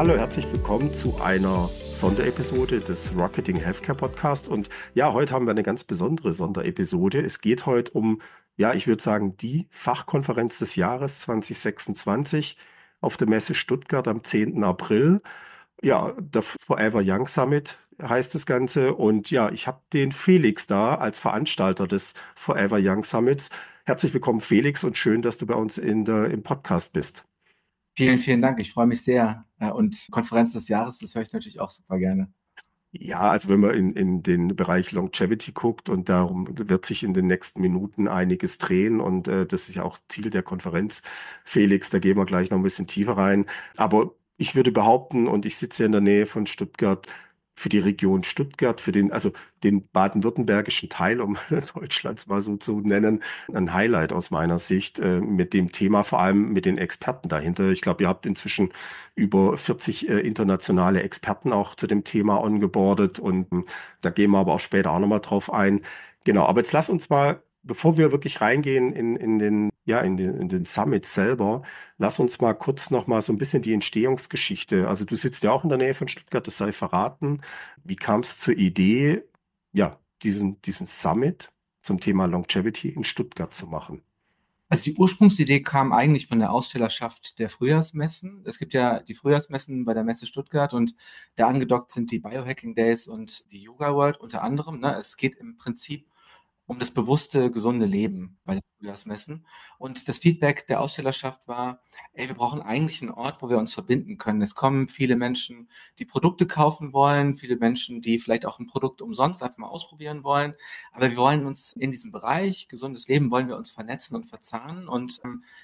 Hallo, herzlich willkommen zu einer Sonderepisode des Rocketing Healthcare Podcast. Und ja, heute haben wir eine ganz besondere Sonderepisode. Es geht heute um, ja, ich würde sagen, die Fachkonferenz des Jahres 2026 auf der Messe Stuttgart am 10. April. Ja, der Forever Young Summit heißt das Ganze. Und ja, ich habe den Felix da als Veranstalter des Forever Young Summits. Herzlich willkommen, Felix, und schön, dass du bei uns im Podcast bist. Vielen, vielen Dank. Ich freue mich sehr. Und Konferenz des Jahres, das höre ich natürlich auch super gerne. Ja, also wenn man in den Bereich Longevity guckt und darum wird sich in den nächsten Minuten einiges drehen und das ist ja auch Ziel der Konferenz. Felix, da gehen wir gleich noch ein bisschen tiefer rein. Aber ich würde behaupten, und ich sitze ja in der Nähe von Stuttgart, für die Region Stuttgart, also den baden-württembergischen Teil, um Deutschlands mal so zu nennen, ein Highlight aus meiner Sicht mit dem Thema, vor allem mit den Experten dahinter. Ich glaube, ihr habt inzwischen über 40 internationale Experten auch zu dem Thema ongeboardet und da gehen wir aber auch später auch nochmal drauf ein. Genau, aber jetzt lass uns mal, bevor wir wirklich reingehen in den Summit selber, lass uns mal kurz nochmal so ein bisschen die Entstehungsgeschichte. Also du sitzt ja auch in der Nähe von Stuttgart, das sei verraten. Wie kam es zur Idee, ja, diesen Summit zum Thema Longevity in Stuttgart zu machen? Also die Ursprungsidee kam eigentlich von der Ausstellerschaft der Frühjahrsmessen. Es gibt ja die Frühjahrsmessen bei der Messe Stuttgart und da angedockt sind die Biohacking Days und die Yoga World unter anderem. Ne? Es geht im Prinzip um das bewusste, gesunde Leben bei den Frühjahrsmessen. Und das Feedback der Ausstellerschaft war, ey, wir brauchen eigentlich einen Ort, wo wir uns verbinden können. Es kommen viele Menschen, die Produkte kaufen wollen, viele Menschen, die vielleicht auch ein Produkt umsonst einfach mal ausprobieren wollen. Aber wir wollen uns in diesem Bereich, gesundes Leben, wollen wir uns vernetzen und verzahnen und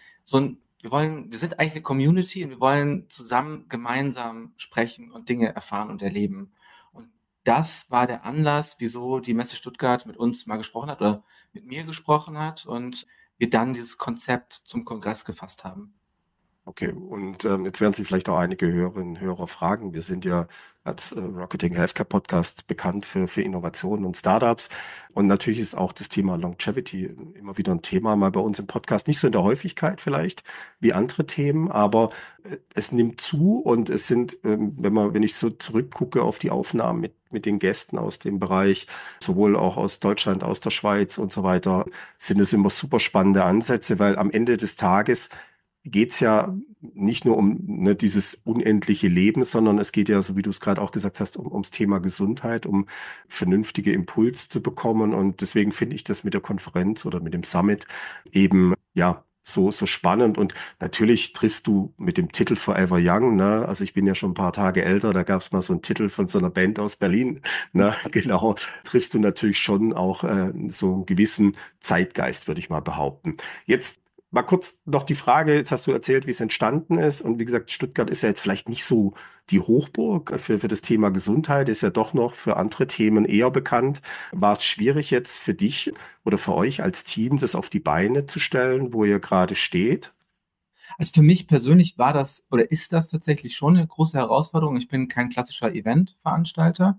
wir sind eigentlich eine Community und wir wollen zusammen gemeinsam sprechen und Dinge erfahren und erleben. Und das war der Anlass, wieso die Messe Stuttgart mit uns mal gesprochen hat oder mit mir gesprochen hat und wir dann dieses Konzept zum Kongress gefasst haben. Okay, und jetzt werden sich vielleicht auch einige Hörerinnen und Hörer fragen. Wir sind ja als Rocketing Healthcare Podcast bekannt für Innovationen und Startups. Und natürlich ist auch das Thema Longevity immer wieder ein Thema, mal bei uns im Podcast. Nicht so in der Häufigkeit vielleicht wie andere Themen, aber es nimmt zu und es sind, wenn ich so zurückgucke auf die Aufnahmen mit den Gästen aus dem Bereich, sowohl auch aus Deutschland, aus der Schweiz und so weiter, sind es immer super spannende Ansätze, weil am Ende des Tages geht's ja nicht nur um dieses unendliche Leben, sondern es geht ja, so wie du es gerade auch gesagt hast, ums Thema Gesundheit, um vernünftige Impulse zu bekommen. Und deswegen finde ich das mit der Konferenz oder mit dem Summit eben, ja, so spannend. Und natürlich triffst du mit dem Titel Forever Young, ne? Also ich bin ja schon ein paar Tage älter, da gab es mal so einen Titel von so einer Band aus Berlin, ne? Genau, triffst du natürlich schon auch so einen gewissen Zeitgeist, würde ich mal behaupten. Jetzt mal kurz noch die Frage, jetzt hast du erzählt, wie es entstanden ist. Und wie gesagt, Stuttgart ist ja jetzt vielleicht nicht so die Hochburg für das Thema Gesundheit, ist ja doch noch für andere Themen eher bekannt. War es schwierig jetzt für dich oder für euch als Team, das auf die Beine zu stellen, wo ihr gerade steht? Also für mich persönlich war das oder ist das tatsächlich schon eine große Herausforderung. Ich bin kein klassischer Eventveranstalter.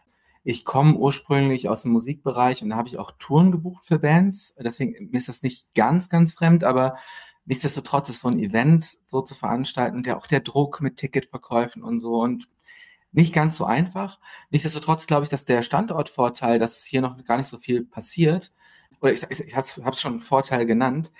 Ich komme ursprünglich aus dem Musikbereich und da habe ich auch Touren gebucht für Bands. Deswegen mir ist das nicht ganz, ganz fremd, aber nichtsdestotrotz ist so ein Event so zu veranstalten, der Druck mit Ticketverkäufen und so und nicht ganz so einfach. Nichtsdestotrotz glaube ich, dass der Standortvorteil, dass hier noch gar nicht so viel passiert, oder ich habe es schon einen Vorteil genannt,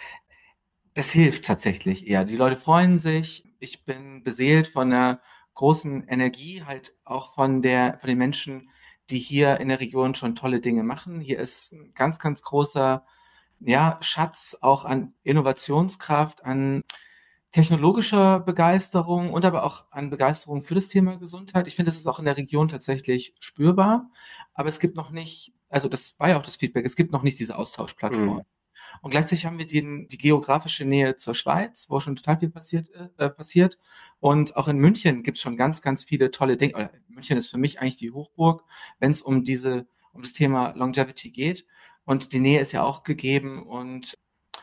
das hilft tatsächlich eher. Die Leute freuen sich. Ich bin beseelt von einer großen Energie, halt auch von den Menschen, die hier in der Region schon tolle Dinge machen. Hier ist ein ganz, ganz großer, ja, Schatz auch an Innovationskraft, an technologischer Begeisterung und aber auch an Begeisterung für das Thema Gesundheit. Ich finde, das ist auch in der Region tatsächlich spürbar, aber es gibt noch nicht, also das war ja auch das Feedback, es gibt noch nicht diese Austauschplattform. Hm. Und gleichzeitig haben wir die geografische Nähe zur Schweiz, wo schon total viel passiert. Und auch in München gibt es schon ganz, ganz viele tolle Dinge. Oder München ist für mich eigentlich die Hochburg, wenn es um das Thema Longevity geht. Und die Nähe ist ja auch gegeben. Und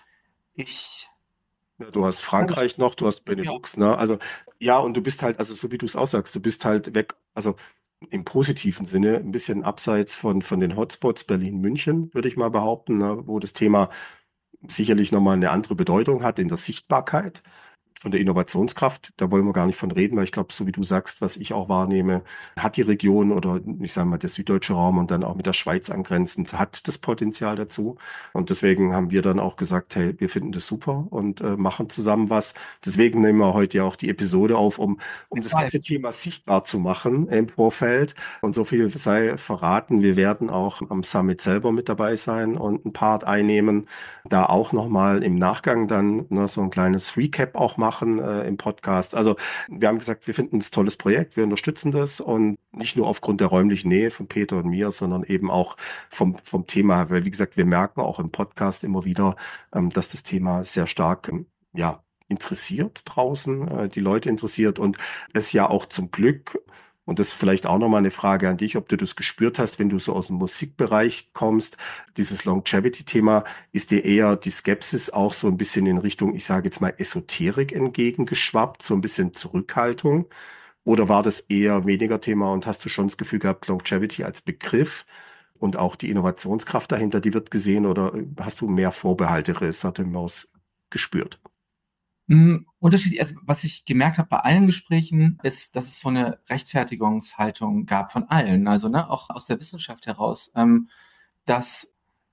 ich, Ja, du hast Frankreich noch, du hast ja, Benelux, ne? Also ja, und du bist halt, also so wie du es aussagst, du bist halt weg, also im positiven Sinne, ein bisschen abseits von den Hotspots Berlin, München, würde ich mal behaupten, ne? Wo das Thema sicherlich nochmal eine andere Bedeutung hat in der Sichtbarkeit. von der Innovationskraft, da wollen wir gar nicht von reden, weil ich glaube, so wie du sagst, was ich auch wahrnehme, hat die Region oder ich sage mal der süddeutsche Raum und dann auch mit der Schweiz angrenzend, hat das Potenzial dazu. Und deswegen haben wir dann auch gesagt, hey, wir finden das super und machen zusammen was. Deswegen nehmen wir heute ja auch die Episode auf, um das ganze Thema sichtbar zu machen im Vorfeld. Und so viel sei verraten, wir werden auch am Summit selber mit dabei sein und einen Part einnehmen, da auch nochmal im Nachgang dann so ein kleines Recap auch machen im Podcast. Also wir haben gesagt, wir finden es ein tolles Projekt, wir unterstützen das und nicht nur aufgrund der räumlichen Nähe von Peter und mir, sondern eben auch vom Thema, weil wie gesagt, wir merken auch im Podcast immer wieder, dass das Thema sehr stark, ja, interessiert draußen, die Leute interessiert und es ja auch zum Glück, und das ist vielleicht auch nochmal eine Frage an dich, ob du das gespürt hast, wenn du so aus dem Musikbereich kommst, dieses Longevity-Thema, ist dir eher die Skepsis auch so ein bisschen in Richtung, ich sage jetzt mal, Esoterik entgegengeschwappt, so ein bisschen Zurückhaltung? Oder war das eher weniger Thema und hast du schon das Gefühl gehabt, Longevity als Begriff und auch die Innovationskraft dahinter, die wird gesehen oder hast du mehr Vorbehalte, Ressentiments gespürt? Unterschiedlich, also was ich gemerkt habe bei allen Gesprächen, ist, dass es so eine Rechtfertigungshaltung gab von allen, also ne, auch aus der Wissenschaft heraus, dass,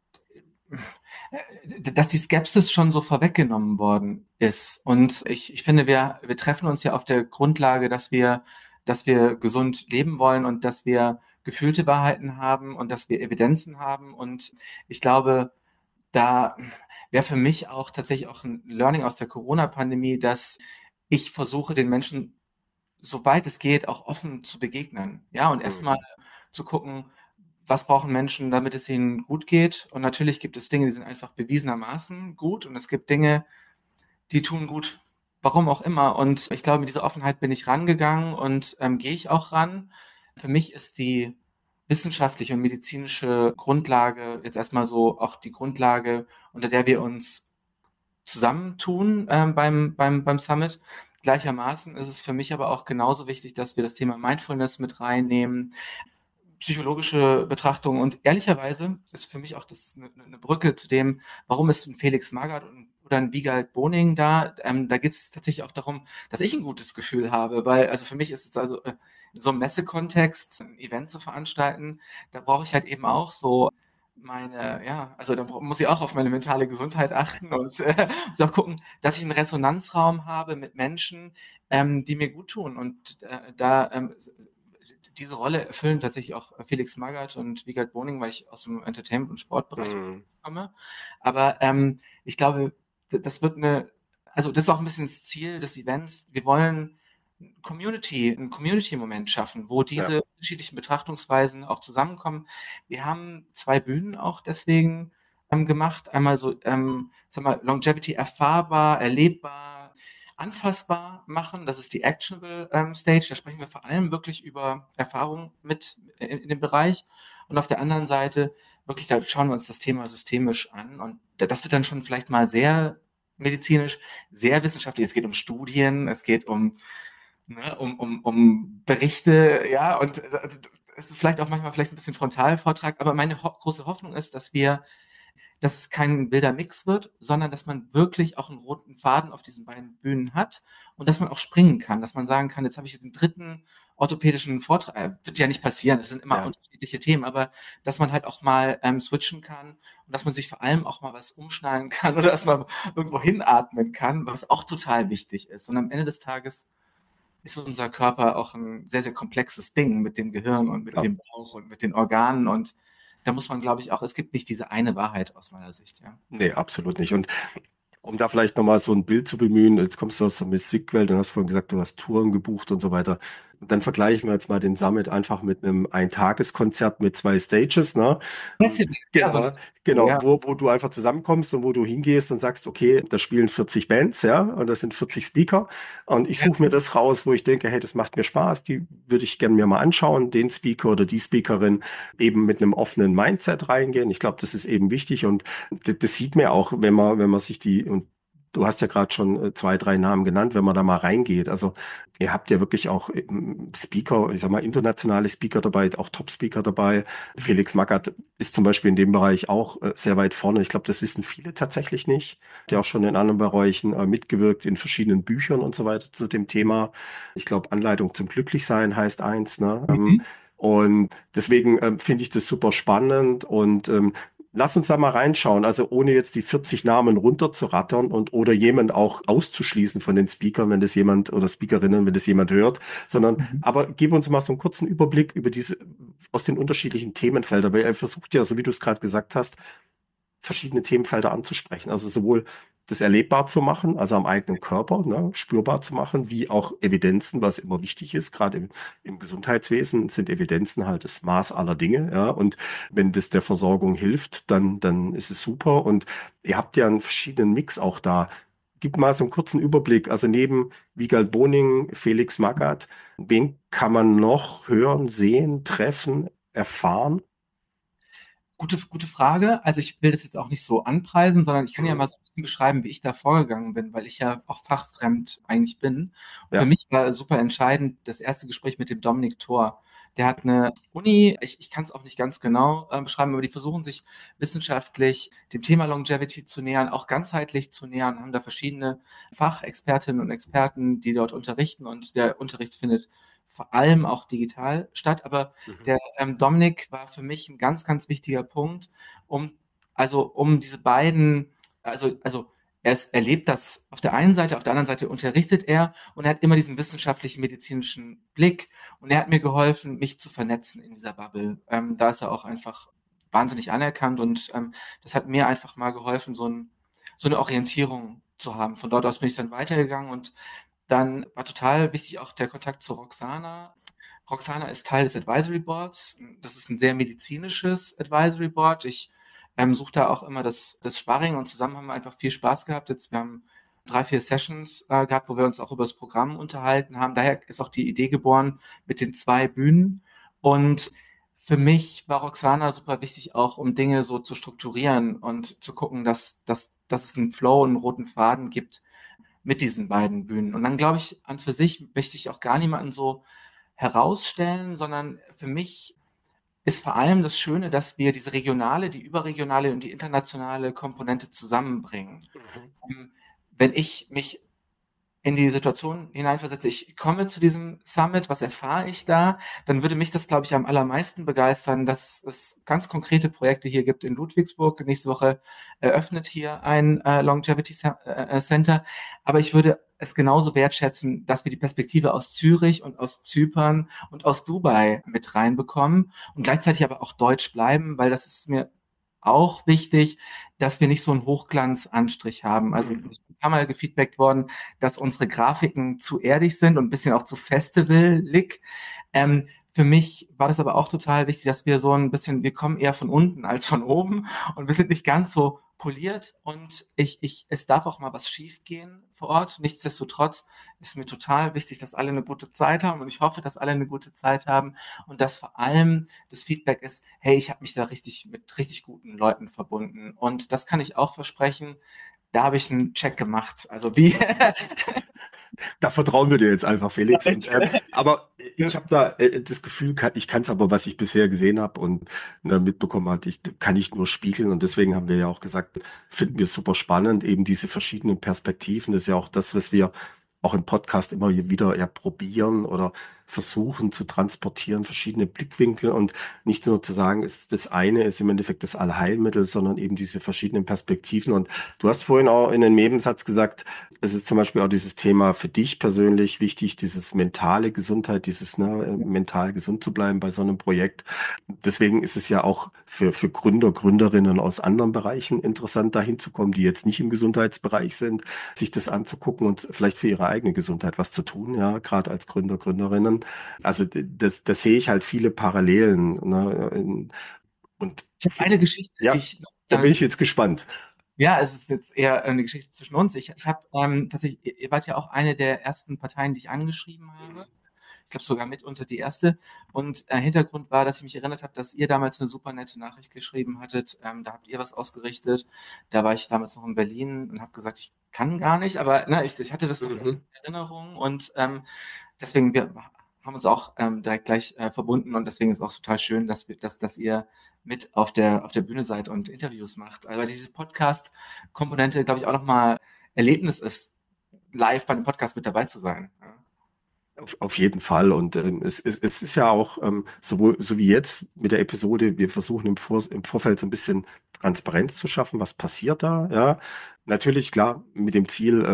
dass die Skepsis schon so vorweggenommen worden ist. Und ich finde, wir treffen uns ja auf der Grundlage, dass wir gesund leben wollen und dass wir gefühlte Wahrheiten haben und dass wir Evidenzen haben. Und ich glaube, da wäre für mich auch tatsächlich auch ein Learning aus der Corona-Pandemie, dass ich versuche, den Menschen, soweit es geht, auch offen zu begegnen. Ja, und erstmal Mhm. zu gucken, was brauchen Menschen, damit es ihnen gut geht. Und natürlich gibt es Dinge, die sind einfach bewiesenermaßen gut. Und es gibt Dinge, die tun gut, warum auch immer. Und ich glaube, mit dieser Offenheit bin ich rangegangen und gehe ich auch ran. Für mich ist die wissenschaftliche und medizinische Grundlage jetzt erstmal so auch die Grundlage, unter der wir uns zusammentun beim Summit. Gleichermaßen ist es für mich aber auch genauso wichtig, dass wir das Thema Mindfulness mit reinnehmen, psychologische Betrachtung und ehrlicherweise ist für mich auch das eine Brücke zu dem, warum ist ein Felix Magath oder ein Wiegald Boning da? Da geht es tatsächlich auch darum, dass ich ein gutes Gefühl habe, weil also für mich ist es also in so einem Messekontext ein Event zu veranstalten, da brauche ich halt eben auch so meine, ja, also da muss ich auch auf meine mentale Gesundheit achten und muss auch gucken, dass ich einen Resonanzraum habe mit Menschen, die mir gut tun und da diese Rolle erfüllen tatsächlich auch Felix Magath und Wiegald Boning, weil ich aus dem Entertainment- und Sportbereich Mhm. komme. Aber ich glaube, das wird also das ist auch ein bisschen das Ziel des Events. Wir wollen einen Community-Moment schaffen, wo Ja. diese unterschiedlichen Betrachtungsweisen auch zusammenkommen. Wir haben zwei Bühnen auch deswegen gemacht. Einmal so, sag mal, Longevity erfahrbar, erlebbar, anfassbar machen. Das ist die Actionable Stage. Da sprechen wir vor allem wirklich über Erfahrungen mit in dem Bereich. Und auf der anderen Seite wirklich, da schauen wir uns das Thema systemisch an. Und das wird dann schon vielleicht mal sehr medizinisch, sehr wissenschaftlich. Es geht um Studien, es geht um Berichte, ja, und es ist vielleicht auch manchmal vielleicht ein bisschen Frontalvortrag, aber meine große Hoffnung ist, dass es kein wilder Mix wird, sondern dass man wirklich auch einen roten Faden auf diesen beiden Bühnen hat und dass man auch springen kann, dass man sagen kann, jetzt habe ich den dritten orthopädischen Vortrag, wird ja nicht passieren, es sind immer Ja. unterschiedliche Themen, aber dass man halt auch mal switchen kann und dass man sich vor allem auch mal was umschneiden kann oder dass man irgendwo hinatmen kann, was auch total wichtig ist. Und am Ende des Tages ist unser Körper auch ein sehr, sehr komplexes Ding mit dem Gehirn und mit Ja. dem Bauch und mit den Organen. Und da muss man, glaube ich, auch, es gibt nicht diese eine Wahrheit aus meiner Sicht, ja. Nee, absolut nicht. Und um da vielleicht nochmal so ein Bild zu bemühen, jetzt kommst du aus der Musikwelt und hast vorhin gesagt, du hast Touren gebucht und so weiter. Und dann vergleichen wir jetzt mal den Summit einfach mit einem Eintageskonzert mit zwei Stages, ne? Festival, ja, so ein Genau, Festival, genau, ja. wo du einfach zusammenkommst und wo du hingehst und sagst, okay, da spielen 40 Bands, ja, und das sind 40 Speaker. Und ich Ja, suche mir das raus, wo ich denke, hey, das macht mir Spaß, die würde ich gerne mir mal anschauen, den Speaker oder die Speakerin eben mit einem offenen Mindset reingehen. Ich glaube, das ist eben wichtig und das sieht man auch, wenn man sich die, und du hast ja gerade schon 2, 3 Namen genannt, wenn man da mal reingeht. Also ihr habt ja wirklich auch Speaker, ich sag mal internationale Speaker dabei, auch Top-Speaker dabei. Felix Magath ist zum Beispiel in dem Bereich auch sehr weit vorne. Ich glaube, das wissen viele tatsächlich nicht. Der auch schon in anderen Bereichen mitgewirkt, in verschiedenen Büchern und so weiter zu dem Thema. Ich glaube, Anleitung zum Glücklichsein heißt eins, ne? Mhm. Und deswegen finde ich das super spannend und lass uns da mal reinschauen. Also ohne jetzt die 40 Namen runterzurattern und oder jemand auch auszuschließen von den Speakern, wenn das jemand oder Speakerinnen, wenn das jemand hört, sondern Mhm. aber gib uns mal so einen kurzen Überblick über diese aus den unterschiedlichen Themenfeldern, weil er versucht ja, so wie du es gerade gesagt hast, verschiedene Themenfelder anzusprechen. Also sowohl das erlebbar zu machen, also am eigenen Körper, ne, spürbar zu machen, wie auch Evidenzen, was immer wichtig ist, gerade im Gesundheitswesen sind Evidenzen halt das Maß aller Dinge, ja, und wenn das der Versorgung hilft, dann ist es super und ihr habt ja einen verschiedenen Mix auch da. Gib mal so einen kurzen Überblick, also neben Wiegald Boning, Felix Magath, wen kann man noch hören, sehen, treffen, erfahren? Gute Frage. Also ich will das jetzt auch nicht so anpreisen, sondern ich kann ja Mhm. mal so ein bisschen beschreiben, wie ich da vorgegangen bin, weil ich ja auch fachfremd eigentlich bin. Und für Ja. mich war super entscheidend das erste Gespräch mit dem Dominik Thor. Der hat eine Uni, ich kann es auch nicht ganz genau beschreiben, aber die versuchen sich wissenschaftlich dem Thema Longevity zu nähern, auch ganzheitlich zu nähern, haben da verschiedene Fachexpertinnen und Experten, die dort unterrichten und der Unterricht findet vor allem auch digital statt, aber Mhm. der Dominik war für mich ein ganz wichtiger Punkt, um, um diese beiden, er lebt das auf der einen Seite, auf der anderen Seite unterrichtet er und er hat immer diesen wissenschaftlichen, medizinischen Blick und er hat mir geholfen, mich zu vernetzen in dieser Bubble. Da ist er auch einfach wahnsinnig anerkannt und das hat mir einfach mal geholfen, so eine Orientierung zu haben. Von dort aus bin ich dann weitergegangen und dann war total wichtig auch der Kontakt zu Roxana. Roxana ist Teil des Advisory Boards. Das ist ein sehr medizinisches Advisory Board. Ich suche da auch immer das Sparring und zusammen haben wir einfach viel Spaß gehabt. Jetzt, wir haben 3, 4 Sessions gehabt, wo wir uns auch über das Programm unterhalten haben. Daher ist auch die Idee geboren mit den 2 Bühnen. Und für mich war Roxana super wichtig, auch um Dinge so zu strukturieren und zu gucken, dass es einen Flow, einen roten Faden gibt mit diesen beiden Bühnen. Und dann glaube ich, an für sich möchte ich auch gar niemanden so herausstellen, sondern für mich ist vor allem das Schöne, dass wir diese regionale, die überregionale und die internationale Komponente zusammenbringen. Mhm. Ähm, Wenn ich mich in die Situation hineinversetze, ich komme zu diesem Summit, was erfahre ich da, dann würde mich das, glaube ich, am allermeisten begeistern, dass es ganz konkrete Projekte hier gibt in Ludwigsburg. Nächste Woche eröffnet hier ein Longevity Center. Aber ich würde es genauso wertschätzen, dass wir die Perspektive aus Zürich und aus Zypern und aus Dubai mit reinbekommen und gleichzeitig aber auch deutsch bleiben, weil das ist mir auch wichtig, dass wir nicht so einen Hochglanzanstrich haben. Also ich Mhm. bin ein paar Mal gefeedbackt worden, dass unsere Grafiken zu erdig sind und ein bisschen auch zu festivalig. Für mich war das aber auch total wichtig, dass wir so ein bisschen, wir kommen eher von unten als von oben und wir sind nicht ganz so poliert und es darf auch mal was schief gehen vor Ort. Nichtsdestotrotz ist mir total wichtig, dass alle eine gute Zeit haben und ich hoffe, dass alle eine gute Zeit haben und dass vor allem das Feedback ist, hey, ich habe mich da richtig mit richtig guten Leuten verbunden und das kann ich auch versprechen. Da habe ich einen Check gemacht. Also wie Da vertrauen wir dir jetzt einfach, Felix. Und, aber ich habe da das Gefühl, ich kann es aber, was ich bisher gesehen habe und mitbekommen hat, kann ich nur spiegeln. Und deswegen haben wir ja auch gesagt, finden wir super spannend, eben diese verschiedenen Perspektiven. Das ist ja auch das, was wir auch im Podcast immer wieder ja probieren oder versuchen zu transportieren, verschiedene Blickwinkel und nicht nur zu sagen, das eine ist im Endeffekt das Allheilmittel, sondern eben diese verschiedenen Perspektiven. Und du hast vorhin auch in einem Nebensatz gesagt, es ist zum Beispiel auch dieses Thema für dich persönlich wichtig, dieses mentale Gesundheit, dieses mental gesund zu bleiben bei so einem Projekt. Deswegen ist es ja auch für Gründer, Gründerinnen aus anderen Bereichen interessant, dahin zu kommen, die jetzt nicht im Gesundheitsbereich sind, sich das anzugucken und vielleicht für ihre eigene Gesundheit was zu tun, ja, gerade als Gründer, Gründerinnen. Also das sehe ich halt viele Parallelen, ne, und ich habe eine Geschichte, die ja, ich da bin ich jetzt gespannt. ja, es ist jetzt eher eine Geschichte zwischen uns. Ich habe tatsächlich, ihr wart ja auch eine der ersten Parteien, die ich angeschrieben habe. Ich glaube sogar mitunter die erste. Und Hintergrund war, dass ich mich erinnert habe, dass ihr damals eine super nette Nachricht geschrieben hattet. Da habt ihr was ausgerichtet. Da war ich damals noch in Berlin und habe gesagt, ich kann gar nicht, aber ne, ich hatte das noch in Mhm. Erinnerung und deswegen wir haben uns auch direkt gleich verbunden und deswegen ist auch total schön, dass ihr mit auf der Bühne seid und Interviews macht. Also weil diese Podcast-Komponente, glaube ich, auch nochmal Erlebnis ist, live bei einem Podcast mit dabei zu sein. Ja. Auf jeden Fall. Und es ist ja auch sowohl so wie jetzt mit der Episode, wir versuchen im Vorfeld so ein bisschen Transparenz zu schaffen, was passiert da, ja. Natürlich, klar, mit dem Ziel,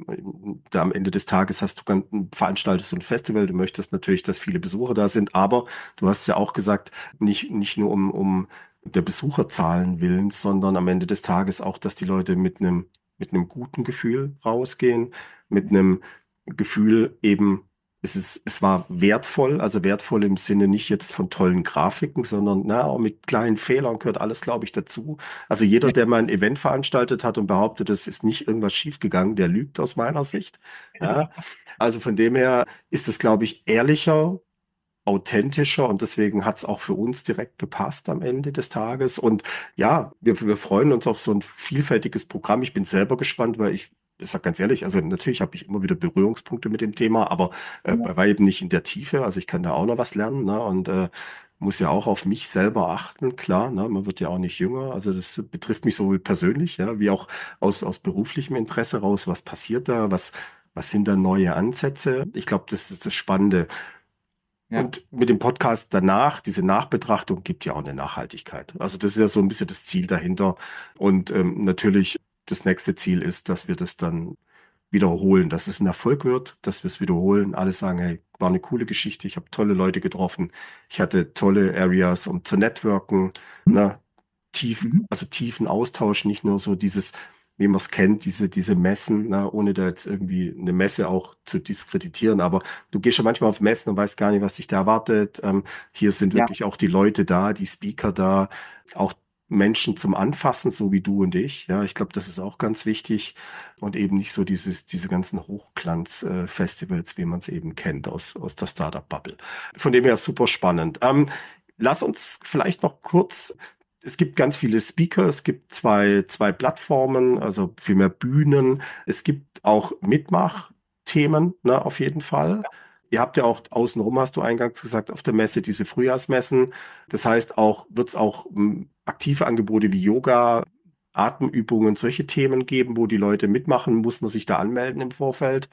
da am Ende des Tages veranstaltest du ein Festival, du möchtest natürlich, dass viele Besucher da sind, aber du hast ja auch gesagt, nicht nur um der Besucherzahlen willens, sondern am Ende des Tages auch, dass die Leute mit einem guten Gefühl rausgehen, mit einem Gefühl eben, es war wertvoll, also wertvoll im Sinne nicht jetzt von tollen Grafiken, sondern na, auch mit kleinen Fehlern gehört alles, glaube ich, dazu. Also jeder, Ja. der mal ein Event veranstaltet hat und behauptet, es ist nicht irgendwas schiefgegangen, der lügt aus meiner Sicht. Ja. Also von dem her ist es, glaube ich, ehrlicher, authentischer und deswegen hat es auch für uns direkt gepasst am Ende des Tages. Und ja, wir freuen uns auf so ein vielfältiges Programm. Ich bin selber gespannt, weil ich sag ganz ehrlich, also natürlich habe ich immer wieder Berührungspunkte mit dem Thema, aber Ja. bei weitem nicht in der Tiefe. Also ich kann da auch noch was lernen, ne? Und muss ja auch auf mich selber achten, klar, ne? Man wird ja auch nicht jünger. Also das betrifft mich sowohl persönlich, ja, wie auch aus beruflichem Interesse raus. Was passiert da? Was sind da neue Ansätze? Ich glaube, das ist das Spannende. Ja. Und mit dem Podcast danach, diese Nachbetrachtung gibt ja auch eine Nachhaltigkeit. Also das ist ja so ein bisschen das Ziel dahinter. Und natürlich das nächste Ziel ist, dass wir das dann wiederholen, dass es ein Erfolg wird, dass wir es wiederholen. Alle sagen, hey, war eine coole Geschichte, ich habe tolle Leute getroffen, ich hatte tolle Areas, um zu networken, ne? Mhm. Also tiefen Austausch, nicht nur so dieses, wie man es kennt, diese Messen, ne? Ohne da jetzt irgendwie eine Messe auch zu diskreditieren, aber du gehst ja manchmal auf Messen und weißt gar nicht, was dich da erwartet. Hier sind Ja. wirklich auch die Leute da, die Speaker da, auch Menschen zum Anfassen, so wie du und ich. Ja, ich glaube, das ist auch ganz wichtig und eben nicht so diese ganzen Hochglanz-Festivals, wie man es eben kennt aus der Startup-Bubble. Von dem her super spannend. Lass uns vielleicht noch kurz, es gibt ganz viele Speaker, es gibt zwei Plattformen, also vielmehr Bühnen. Es gibt auch Mitmachthemen, ne, auf jeden Fall. Ihr habt ja auch außenrum, hast du eingangs gesagt, auf der Messe diese Frühjahrsmessen. Das heißt auch, wird es auch aktive Angebote wie Yoga, Atemübungen, solche Themen geben, wo die Leute mitmachen? Muss man sich da anmelden im Vorfeld?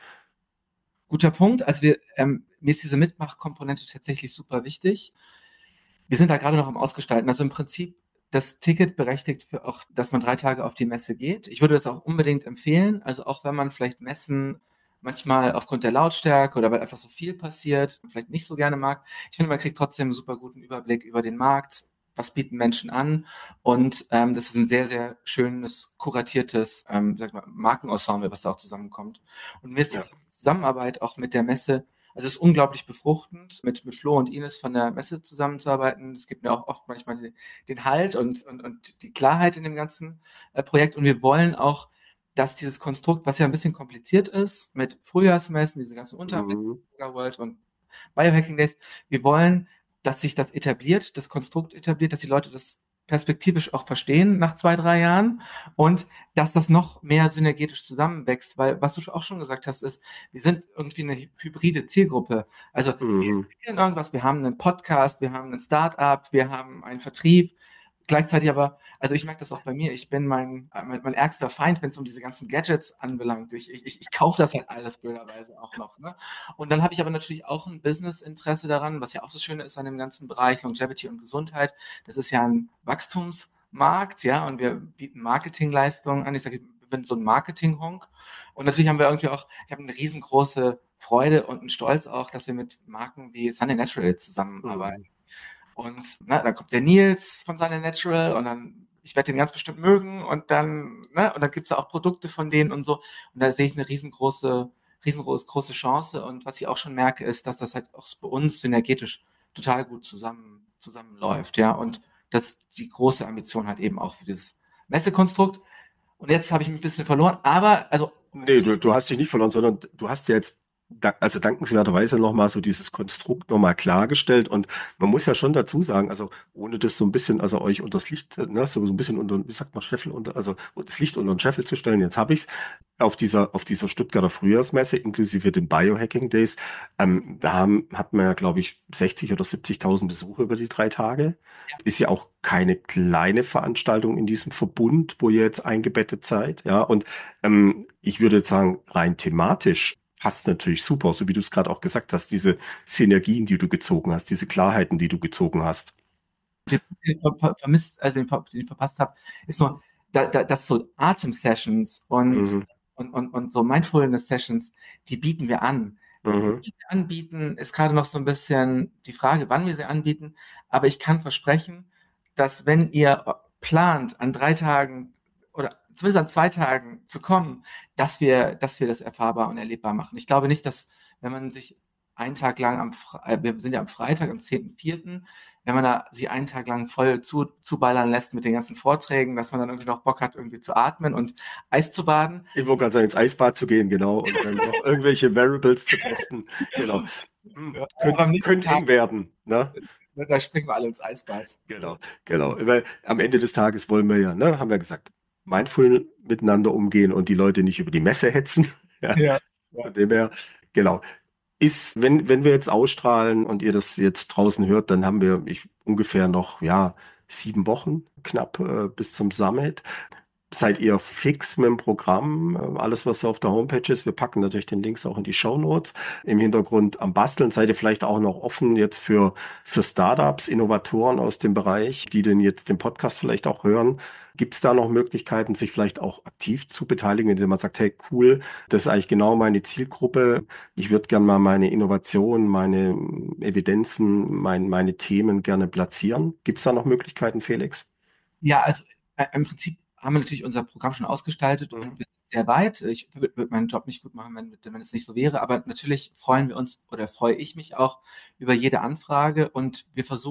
Guter Punkt. Also mir ist diese Mitmachkomponente tatsächlich super wichtig. Wir sind da gerade noch am Ausgestalten. Also im Prinzip das Ticket berechtigt für auch, dass man 3 Tage auf die Messe geht. Ich würde das auch unbedingt empfehlen. Also auch wenn man vielleicht Messen manchmal aufgrund der Lautstärke oder weil einfach so viel passiert, vielleicht nicht so gerne mag. Ich finde, man kriegt trotzdem einen super guten Überblick über den Markt. Was bieten Menschen an? Und das ist ein sehr, sehr schönes, kuratiertes sag ich mal, Markenensemble, was da auch zusammenkommt. Und mir ist Ja. die Zusammenarbeit auch mit der Messe, also es ist unglaublich befruchtend, mit Flo und Ines von der Messe zusammenzuarbeiten. Es gibt mir auch oft manchmal den Halt und die Klarheit in dem ganzen Projekt. Und wir wollen auch, dass dieses Konstrukt, was ja ein bisschen kompliziert ist, mit Frühjahrsmessen, diese ganzen Untermessen, Mhm. Yoga World und Biohacking Days, wir wollen, dass sich das etabliert, das Konstrukt etabliert, dass die Leute das perspektivisch auch verstehen nach 2, 3 Jahren und dass das noch mehr synergetisch zusammenwächst, weil was du auch schon gesagt hast, ist, wir sind irgendwie eine hybride Zielgruppe. Also wir Mhm. entwickeln irgendwas, wir haben einen Podcast, wir haben ein Start-up, wir haben einen Vertrieb. Gleichzeitig aber, also ich merke das auch bei mir, ich bin mein ärgster Feind, wenn es um diese ganzen Gadgets anbelangt. Ich kaufe das halt alles blöderweise auch noch. Ne? Und dann habe ich aber natürlich auch ein Business-Interesse daran, was ja auch das Schöne ist an dem ganzen Bereich Longevity und Gesundheit. Das ist ja ein Wachstumsmarkt, ja, und wir bieten Marketingleistungen an. Ich sage, ich bin so ein Marketing-Honk. Und natürlich haben wir irgendwie auch, ich habe eine riesengroße Freude und einen Stolz auch, dass wir mit Marken wie Sunny Natural zusammenarbeiten. Mhm. Und dann kommt der Nils von Sunny Natural und dann, ich werde den ganz bestimmt mögen und dann gibt's da auch Produkte von denen und so. Und da sehe ich eine riesengroße Chance. Und was ich auch schon merke, ist, dass das halt auch bei uns synergetisch total gut zusammenläuft, ja. Und das ist die große Ambition halt eben auch für dieses Messekonstrukt. Und jetzt habe ich mich ein bisschen verloren, aber also Nee, du hast dich nicht verloren, sondern du hast ja jetzt also dankenswerterweise nochmal so dieses Konstrukt nochmal klargestellt. Und man muss ja schon dazu sagen, also ohne das so ein bisschen, also euch unter das Licht, ne, so ein bisschen unter, wie sagt man, Scheffel unter, also das Licht unter den Scheffel zu stellen, jetzt habe ich's auf dieser Stuttgarter Frühjahrsmesse inklusive den Biohacking Days, hat man ja, glaube ich, 60 oder 70.000 Besucher über die 3 Tage. Ist ja auch keine kleine Veranstaltung in diesem Verbund, wo ihr jetzt eingebettet seid, ja. Und ich würde jetzt sagen, rein thematisch passt natürlich super, so wie du es gerade auch gesagt hast, diese Synergien, die du gezogen hast, diese Klarheiten, die du gezogen hast. Vermisst, also den ich verpasst habe, ist nur, dass so Atem-Sessions Mhm, und so Mindfulness-Sessions, die bieten wir an. Wie mhm. wir sie anbieten, ist gerade noch so ein bisschen die Frage, wann wir sie anbieten. Aber ich kann versprechen, dass wenn ihr plant, an 3 Tagen oder zumindest an 2 Tagen zu kommen, dass wir das erfahrbar und erlebbar machen. Ich glaube nicht, dass, wenn man sich einen Tag lang wir sind ja am Freitag, am 10.04., wenn man da sich einen Tag lang voll zuballern lässt mit den ganzen Vorträgen, dass man dann irgendwie noch Bock hat, irgendwie zu atmen und Eis zu baden. Ich wollte gerade sagen, ins Eisbad zu gehen, genau, und dann noch irgendwelche Variables zu testen, genau. Ja, aber am nächsten Könnte Tag, eng werden, ne? da springen wir alle ins Eisbad. Genau, genau. Weil am Ende des Tages wollen wir ja, ne, haben wir gesagt, mindful miteinander umgehen und die Leute nicht über die Messe hetzen. Ja, Ja, ja. von dem her, genau. Wenn wir jetzt ausstrahlen und ihr das jetzt draußen hört, dann haben wir ungefähr noch, ja, 7 Wochen knapp bis zum Summit. Seid ihr fix mit dem Programm? Alles, was auf der Homepage ist, wir packen natürlich den Links auch in die Shownotes. Im Hintergrund am Basteln seid ihr vielleicht auch noch offen jetzt für Startups, Innovatoren aus dem Bereich, die denn jetzt den Podcast vielleicht auch hören. Gibt es da noch Möglichkeiten, sich vielleicht auch aktiv zu beteiligen, indem man sagt, hey, cool, das ist eigentlich genau meine Zielgruppe. Ich würde gerne mal meine Innovationen, meine Evidenzen, meine Themen gerne platzieren. Gibt es da noch Möglichkeiten, Felix? Ja, also im Prinzip haben wir natürlich unser Programm schon ausgestaltet Mhm. und wir sind sehr weit. Ich würde meinen Job nicht gut machen, wenn es nicht so wäre, aber natürlich freuen wir uns oder freue ich mich auch über jede Anfrage und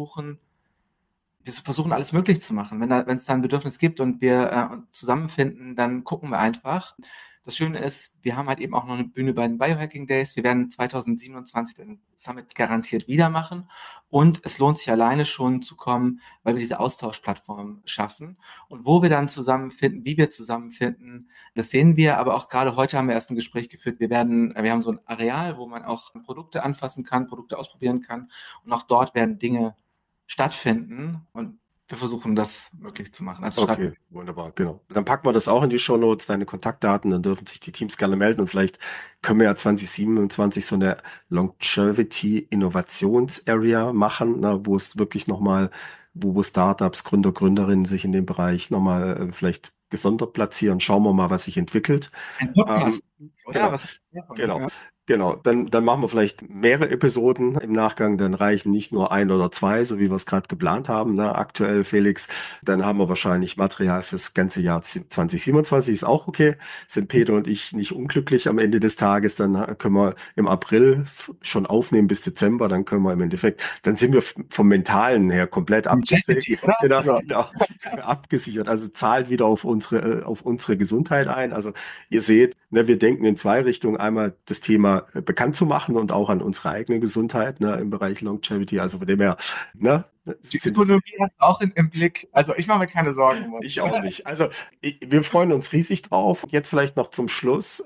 wir versuchen alles möglich zu machen. Wenn es da ein Bedürfnis gibt und wir uns zusammenfinden, dann gucken wir einfach. Das Schöne ist, wir haben halt eben auch noch eine Bühne bei den Biohacking Days. Wir werden 2027 den Summit garantiert wieder machen. Und es lohnt sich alleine schon zu kommen, weil wir diese Austauschplattform schaffen. Und wo wir dann zusammenfinden, wie wir zusammenfinden, das sehen wir. Aber auch gerade heute haben wir erst ein Gespräch geführt. Wir haben so ein Areal, wo man auch Produkte anfassen kann, Produkte ausprobieren kann. Und auch dort werden Dinge stattfinden und wir versuchen das möglich zu machen. Also schreibt Okay, wunderbar, genau. Dann packen wir das auch in die Shownotes, deine Kontaktdaten, dann dürfen sich die Teams gerne melden und vielleicht können wir ja 2027 so eine Longevity Innovations Area machen, ne, wo es wirklich nochmal, wo Startups, Gründer, Gründerinnen sich in dem Bereich nochmal vielleicht gesondert platzieren. Schauen wir mal, was sich entwickelt. ein Ähm, Podcast, oder? genau. Was ist davon? Genau, Ja. genau. Dann machen wir vielleicht mehrere Episoden im Nachgang. Dann reichen nicht nur ein oder zwei, so wie wir es gerade geplant haben, ne? Aktuell, Felix. Dann haben wir wahrscheinlich Material fürs ganze Jahr 2027. Ist auch okay. Sind Peter und ich nicht unglücklich am Ende des Tages. Dann können wir im April schon aufnehmen bis Dezember. Dann können wir im Endeffekt, dann sind wir vom Mentalen her komplett abgesichert. Longevity, oder? Genau, Ja. genau, sind wir abgesichert. Also zahlt wieder auf unsere Gesundheit ein. Also ihr seht, ne, wir denken in zwei Richtungen. Einmal das Thema bekannt zu machen und auch an unsere eigene Gesundheit, ne, im Bereich Longevity. Also von dem her, ne, Die sind Ökonomie hast du auch im Blick. Also ich mache mir keine Sorgen um uns. ich auch nicht. Also wir freuen uns riesig drauf. Jetzt vielleicht noch zum Schluss.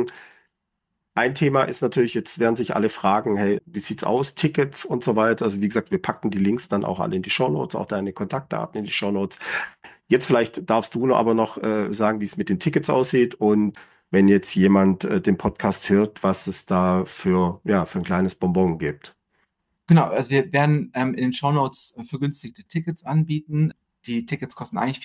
Ein Thema ist natürlich, jetzt werden sich alle fragen, hey, wie sieht's aus? Tickets und so weiter. Also wie gesagt, wir packen die Links dann auch alle in die Shownotes, auch deine Kontaktdaten in die Shownotes. Jetzt vielleicht darfst du aber noch sagen, wie es mit den Tickets aussieht und wenn jetzt jemand den Podcast hört, was es da für ein kleines Bonbon gibt. Genau, also wir werden in den Shownotes vergünstigte Tickets anbieten. Die Tickets kosten eigentlich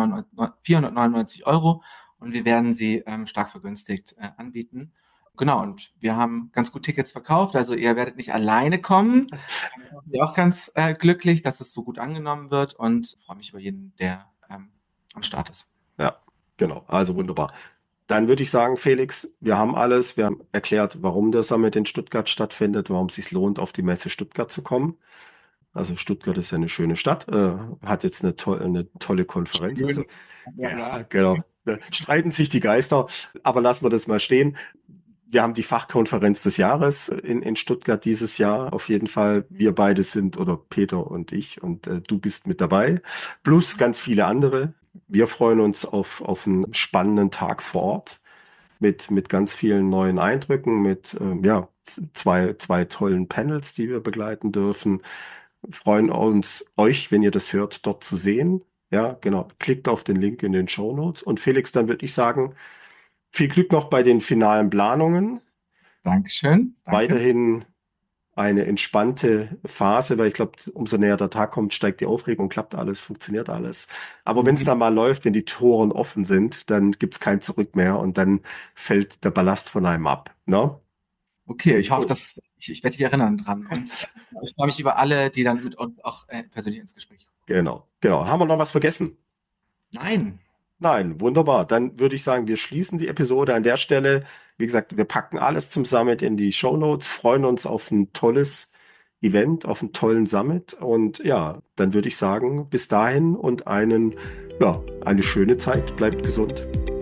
499 Euro und wir werden sie stark vergünstigt anbieten. Genau, und wir haben ganz gut Tickets verkauft, also ihr werdet nicht alleine kommen. Ich bin auch ganz glücklich, dass es so gut angenommen wird und freue mich über jeden, der am Start ist. Ja, genau. Also wunderbar. Dann würde ich sagen, Felix, wir haben alles. Wir haben erklärt, warum der Summit in Stuttgart stattfindet, warum es sich lohnt, auf die Messe Stuttgart zu kommen. Also Stuttgart ist ja eine schöne Stadt, hat jetzt eine tolle Konferenz. Schön. Also ja, genau. Da streiten sich die Geister, aber lassen wir das mal stehen. Wir haben die Fachkonferenz des Jahres in Stuttgart dieses Jahr. Auf jeden Fall. Wir beide sind, oder Peter und ich, und du bist mit dabei. Plus ganz viele andere. Wir freuen uns auf einen spannenden Tag vor Ort mit ganz vielen neuen Eindrücken, mit ja, zwei tollen Panels, die wir begleiten dürfen. Freuen uns, euch, wenn ihr das hört, dort zu sehen. Ja, genau. Klickt auf den Link in den Show Notes. Und Felix, dann würde ich sagen, viel Glück noch bei den finalen Planungen. Dankeschön, danke. Weiterhin eine entspannte Phase, weil ich glaube, umso näher der Tag kommt, steigt die Aufregung, klappt alles, funktioniert alles. Aber wenn es dann mal läuft, wenn die Toren offen sind, dann gibt es kein Zurück mehr und dann fällt der Ballast von einem ab. Ne? Okay, ich hoffe, Gut. dass ich werde dich erinnern dran. Und ich freue mich über alle, die dann mit uns auch persönlich ins Gespräch kommen. Genau, genau. Haben wir noch was vergessen? Nein. Nein, wunderbar. Dann würde ich sagen, wir schließen die Episode an der Stelle. Wie gesagt, wir packen alles zum Summit in die Show Notes, freuen uns auf ein tolles Event, auf einen tollen Summit. Und ja, dann würde ich sagen, bis dahin und ja, eine schöne Zeit. Bleibt gesund.